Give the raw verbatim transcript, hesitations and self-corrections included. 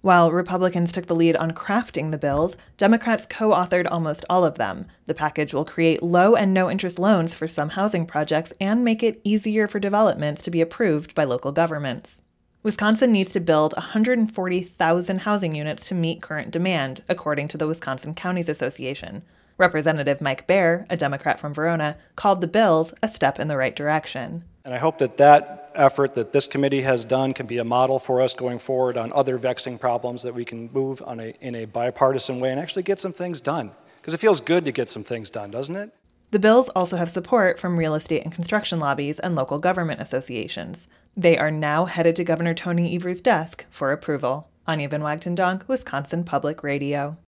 While Republicans took the lead on crafting the bills, Democrats co-authored almost all of them. The package will create low and no-interest loans for some housing projects and make it easier for developments to be approved by local governments. Wisconsin needs to build one hundred forty thousand housing units to meet current demand, according to the Wisconsin Counties Association. Representative Mike Baer, a Democrat from Verona, called the bills a step in the right direction. And I hope that that effort that this committee has done can be a model for us going forward on other vexing problems, that we can move on a, in a bipartisan way and actually get some things done. Because it feels good to get some things done, doesn't it? The bills also have support from real estate and construction lobbies and local government associations. They are now headed to Governor Tony Evers' desk for approval. Anya Van Wagten Donk, Wisconsin Public Radio.